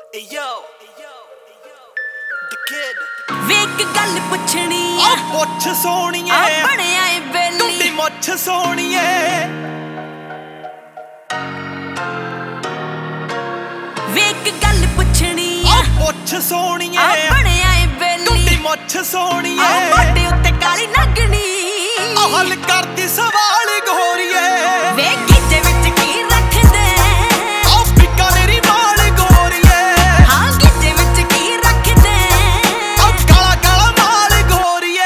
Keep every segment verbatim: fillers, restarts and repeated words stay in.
ਵੇਖ ਗੱਲ ਪੁੱਛਣੀ ਆ ਪੁੱਛ ਸੋਣੀਏ ਆ ਬਣਿਆ ਏ ਬੇਲੀ ਟੁੱਟੀ ਮੁੱਛ ਸੋਣੀਏ ਵੇਖ ਗੱਲ ਪੁੱਛਣੀ ਆ ਪੁੱਛ ਸੋਣੀਏ ਆ ਬਣਿਆ ਏ ਬੇਲੀ ਟੁੱਟੀ ਮੁੱਛ ਸੋਣੀਏ ਆ ਮੋਢੇ ਉੱਤੇ ਕਾਲੀ ਨਗਣੀ ਆ ਹੱਲ ਕਰਦੀ ਸਵਾਲ ਗੋਰੀਏ ਵੇਖ ਗਿੱਜੇ ਵਿੱਚ ਕੀ ਰੱਖਦੇ ਆ ਫਿੱਕਾ ਮੇਰੀ ਵਾਲ ਗੋਰੀਏ ਹਾਂ ਗਿੱਜੇ ਵਿੱਚ ਕੀ ਰੱਖਦੇ ਆ ਕਾਲਾ ਕਾਲਾ ਮਾਲ ਗੋਰੀਏ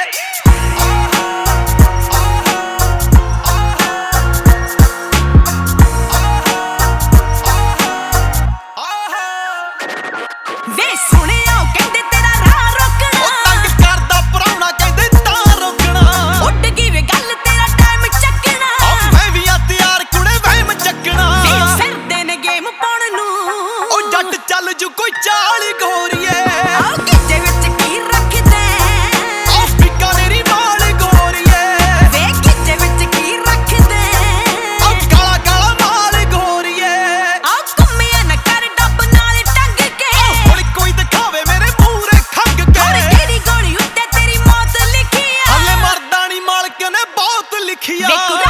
ਵੇ ਸੁਣਿਆ ਕਹਿੰਦੇ ਤੇਰਾ ਰਾਹ ਰੋਕਣਾ ਉਹ ਤੰਗ ਕਰਦਾ ਪਰਾਉਣਾ ਕਹਿੰਦੇ ਤਾਂ ਰੋਕਣਾ ਉੱਡ ਗਈ ਵੇ ਗੱਲ ਤੇਰਾ ਟਾਈਮ ਚੱਕਣਾ ਆ ਮੈਂ ਵੀ ਆ ਤਿਆਰ ਕੁੜੇ ਵਹਿਮ ਚੱਕਣਾ ਵੇ ਫਿਰਦੇ ਨੇ ਗੇਮ ਪਾਉਣ ਨੂੰ ਉਹ ਜੱਟ ਚੱਲ ਜੂ ਕੋਈ ਚਾਲ ਗੋਰੀਏ ਆ ਗਿੱਜੇ ਵਿੱਚ ਕੀ ਰੱਖਦੇ ਆ ਫਿੱਕਾ ਮੇਰੀ ਵਾਲ ਗੋਰੀਏ ਵੇ ਗਿੱਜੇ ਵਿੱਚ ਕੀ ਰੱਖਦੇ ਆ ਕਾਲਾ ਕਾਲਾ ਮਾਲ ਗੋਰੀਏ ਆ ਘੁੰਮਿਆ ਨਾ ਕਰ ਡੱਬ ਨਾਲ ਟੰਗ ਕੇ ਹੁਣ ਕੋਈ ਦਿਖਾਵੇ ਮੇਰੇ ਮੂਹਰੇ ਖੰਗ ਕੇ ਹੁਣ ਕਿਹੜੀ ਗੋਲੀ ਉੱਤੇ ਤੇਰੀ ਮੌਤ ਲਿਖੀ ਆ ਹਲੇ ਮਰਦਾਂ ਨੀ ਮਾਲਕ ਨੇ ਬਹੁਤ ਲਿਖਿਆ ਵੇ